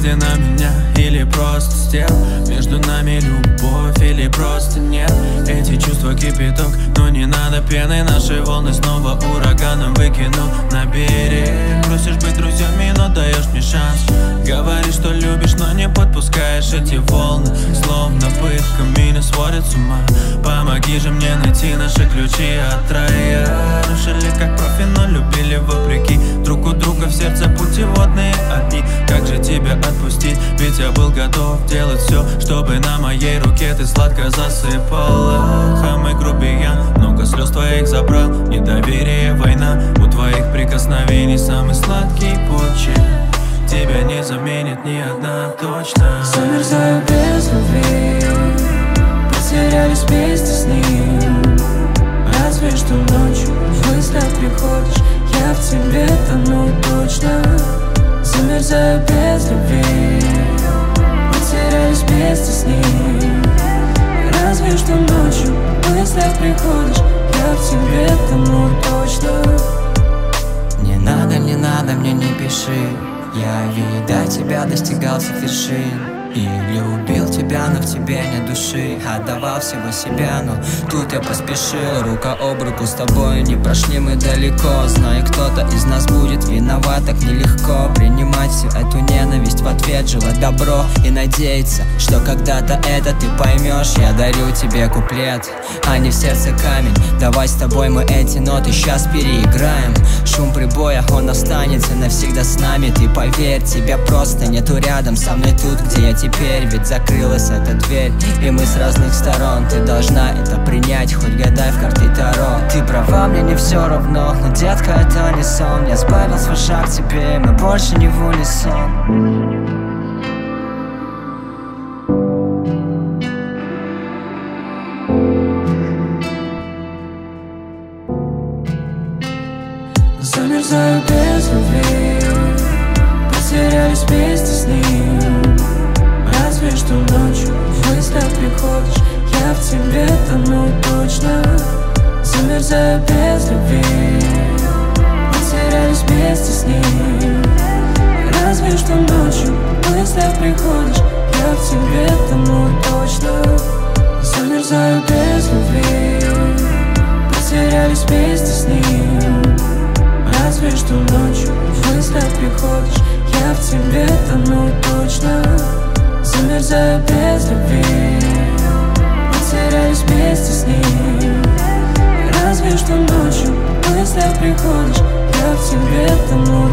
ты на меня или просто стел? Между нами любовь или просто нет? Эти чувства кипяток, но не надо пены. Наши волны снова ураганом выкину на берег. Просишь быть друзьями, но даешь мне шанс. Говоришь, что любишь, но не подпускаешь эти волны. Словно пытка меня сводит с ума. Помоги же мне найти наши ключи от рая. Решили как профи, но любили вопреки. Друг у друга в сердце путеводные огни. Как же тебя отпустить? Ведь я был готов делать все, чтобы на моей руке ты сладко засыпала. Хам и грубиян, много слез твоих забрал. Недоверие, война, у твоих прикосновений самый сладкий почерк. Тебя не заменит ни одна точно. Замерзаю без любви, потерялись вместе с ним. Разве что ночью в мыслях приходишь, я в тебе тону точно. Замерзаю без любви, потерялись вместе с ним. Разве что ночью в мыслях приходишь, я в тебе тону точно. Не надо, мне не пиши. Я, видя тебя, достигался вершин. И любил тебя, но в тебе нет души. Отдавал всего себя, но тут я поспешил. Рука об руку с тобой, не прошли мы далеко. Знаю, кто-то из нас будет виноват, так нелегко принимать всю эту ненависть в ответ, желать добро и надеяться, что когда-то это ты поймешь. Я дарю тебе куплет, а не в сердце камень. Давай с тобой мы эти ноты сейчас переиграем. Шум прибоя, он останется навсегда с нами. Ты поверь, тебя просто нету рядом со мной тут, где я теперь. Ведь закрылась эта дверь, и мы с разных сторон. Ты должна это принять, хоть гадай в карты Таро. Ты права, мне не все равно, но, детка, это не сон. Я сбавил свой шаг к тебе, мы больше не в унисон. Замерзаю без любви, потерялись вместе с ним. Разве что ночью в мыслях приходишь, я в тебе тону точно. Замерзаю без любви, потерялись вместе с ним. Разве что ночью в мыслях приходишь, я в тебе тону точно. Замерзаю без любви, потерялись вместе с ним. Разве что ночью в мыслях приходишь, я в тебе тону точно. Замерзаю без любви, потерялись вместе с ним. Разве что ночью в мыслях приходишь, я в тебе тону